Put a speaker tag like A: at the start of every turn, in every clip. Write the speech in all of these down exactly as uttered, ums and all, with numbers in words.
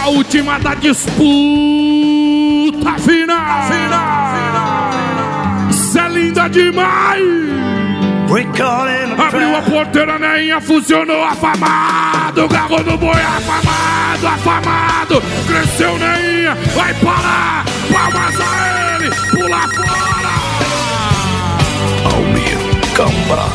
A: a última da disputa final. Final, final. Isso é linda demais. Abriu a porteira, Neinha, funcionou, afamado. Garrou no boi, afamado, afamado. Cresceu, Neinha, vai pra lá. Palmas a ele, pula fora.
B: Almir Cambra.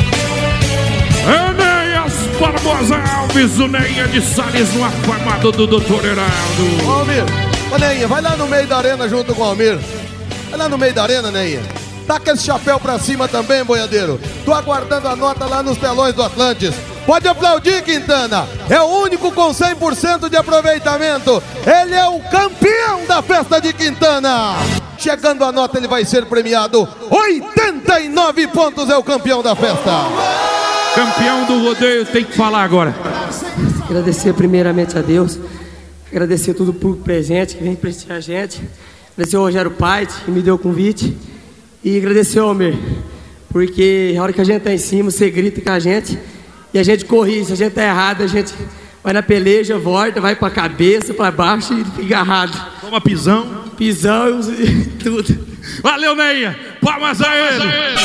A: Enéas Barbosa Alves, o Neinha de Salles no afamado do doutor Heraldo.
C: Ô, Almir, ô Neinha, vai lá no meio da arena junto com o Almir. Vai lá no meio da arena, Neinha. Taca esse chapéu pra cima também, boiadeiro. Tô aguardando a nota lá nos telões do Atlantis. Pode aplaudir, Quintana. É o único com cem por cento de aproveitamento. Ele é o campeão da festa de Quintana. Chegando a nota, ele vai ser premiado. oitenta e nove pontos é o campeão da festa.
A: Campeão do rodeio, tem que falar agora.
D: Agradecer primeiramente a Deus. Agradecer todo o público presente que vem prestigiar a gente. Agradecer ao Rogério Pait, que me deu o convite. E agradecer ao Almir, porque a hora que a gente tá em cima, você grita com a gente e a gente corrige. Se a gente tá errado, a gente vai na peleja, volta, vai pra cabeça, pra baixo e fica agarrado.
A: Toma pisão.
D: Pisão e tudo.
A: Valeu, Neinha. Palmas a ele. Palmas a ele.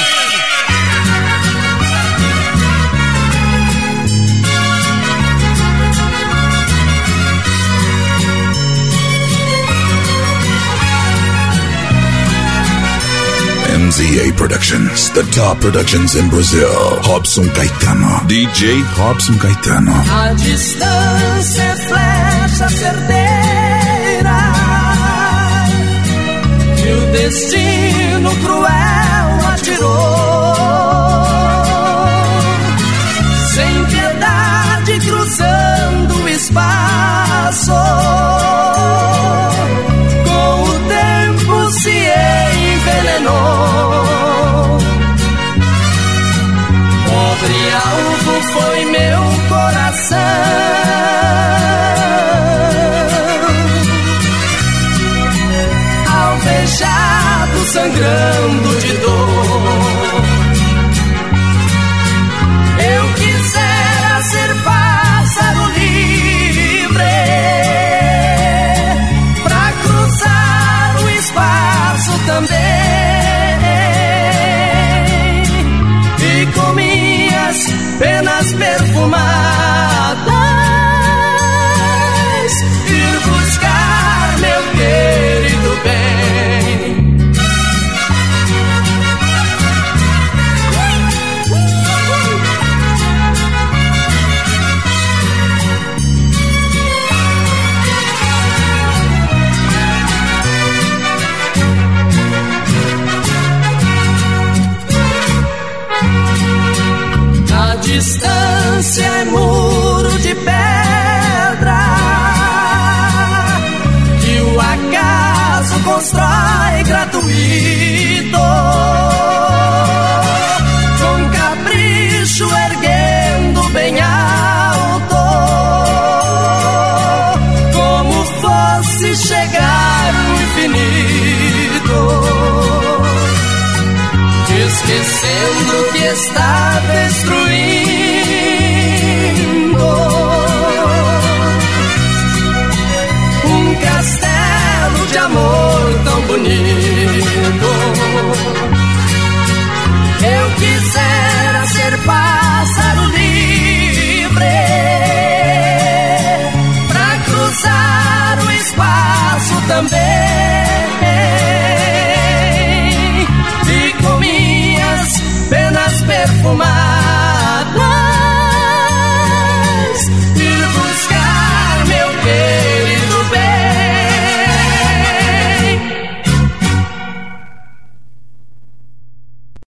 B: M Z A Productions, the top productions in Brazil. Robson Caetano, D J Robson Caetano.
E: A distância é flecha certeira que o destino cruel atirou, sem piedade cruzando o espaço. Com o tempo se envenenou. Pobre alvo foi meu coração, alvejado, sangrando de dor. Eu quisera ser pássaro livre pra cruzar o espaço também, e com minhas penas perfumadas ir buscar meu querido bem. A distância é muro de pedra que o acaso constrói gratuito, com capricho erguendo bem alto, como fosse chegar no infinito, esquecendo que está destruindo um castelo de amor tão bonito. Eu quisera ser pássaro livre pra cruzar o espaço também,